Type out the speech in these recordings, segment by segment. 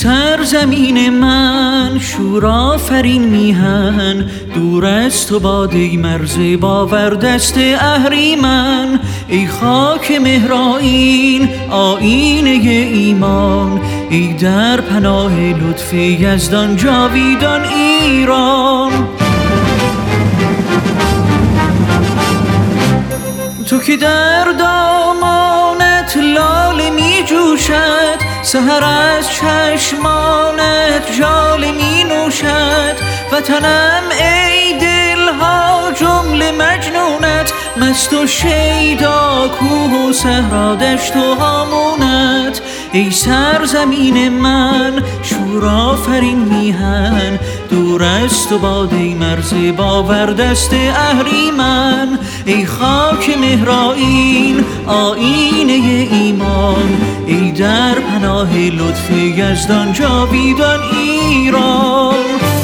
سرزمین من شورآفرین میهن، دور از تو باد ای مرز باور دست اهریمن. ای خاک مهرآیین آیینه ایمان، ای در پناه لطف یزدان جاویدان ایران. تو که در دامانت لاله می جوشد، سحر از چشمانت ژاله می نوشد. وطنم ای دلها جمله مجنونت، مست و شیدا کوه و صحرا دشت و هامونت. ای سرزمین من شورآفرین میهن، دور از تو باد ای مرز باور دست اهریمن. ای خاک مهرآیین آیینه ایمان، ای در پناه لطف یزدان جاویدان ایران.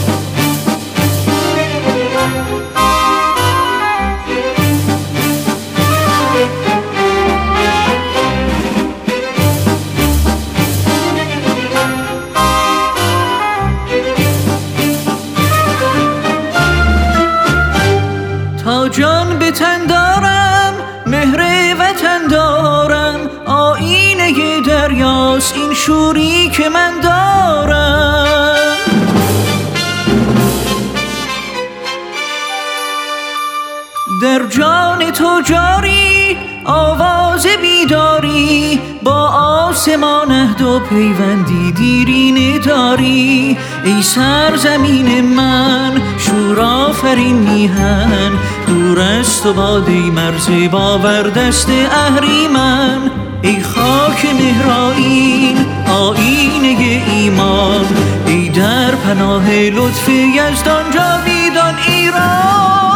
تا جان به تن دارم مهر وطن دارم، آیینه دریاست این شوری که من دارم. در جان تو جاری آواز بیداری، با آسمان عهد و پیوندی دیرینه داری. ای سرزمین من شورآفرین میهن، دور از تو باد ای مرز باور دست اهریمن. ای خاک مهرآیین آیینه ایمان، ای در پناه لطف یزدان جاویدان ایران.